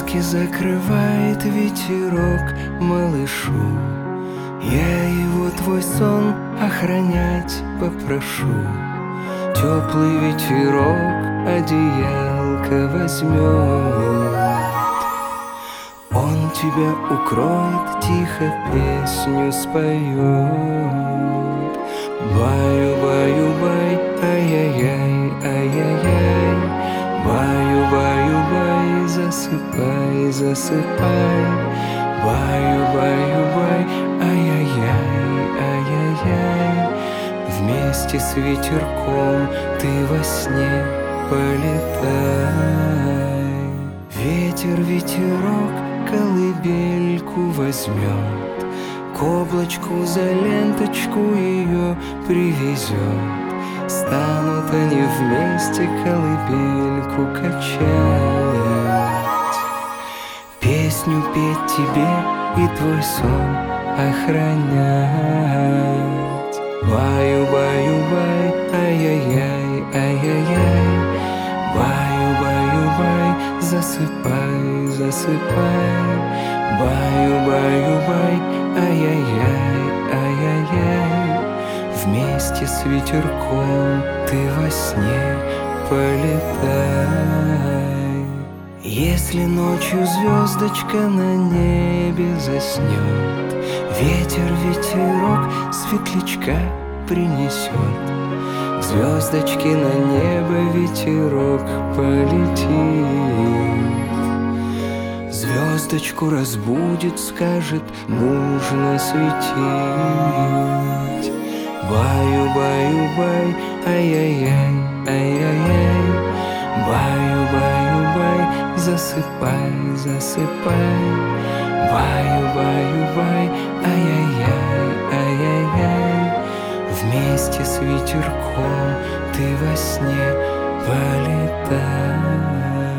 Глазки закрывает ветерок малышу. Я его твой сон охранять попрошу. Теплый ветерок одеялко возьмет. Он тебя укроет, тихо песню споет. Баю-баю-бай, ай-яй-яй, ай-яй-яй. Баю-баю-бай, засыпай, засыпай. Баю-баю-бай, ай-яй-яй, ай-яй-яй. Вместе с ветерком ты во сне полетай. Ветер, ветерок колыбельку возьмет, к облачку за ленточку ее привезет. Станут они вместе колыбельку качать, песню петь тебе и твой сон охранять. Баю-баю-бай, ай-яй-яй, ай-яй-яй. Баю-баю-бай, засыпай, засыпай. Баю-баю-бай, ай-яй-яй, ай-яй-яй. Вместе с ветерком ты во сне полетай. Если ночью звездочка на небе заснет, ветер, ветерок светлячка принесет. К звездочке на небо ветерок полетит. Звездочку разбудит, скажет, нужно светить. Баю-баю-бай, ай-яй-яй, ай-яй-яй. Баю-баю-бай, засыпай, засыпай. Баю-баю-бай, ай-яй-яй, ай-яй-яй. Вместе с ветерком ты во сне полетай.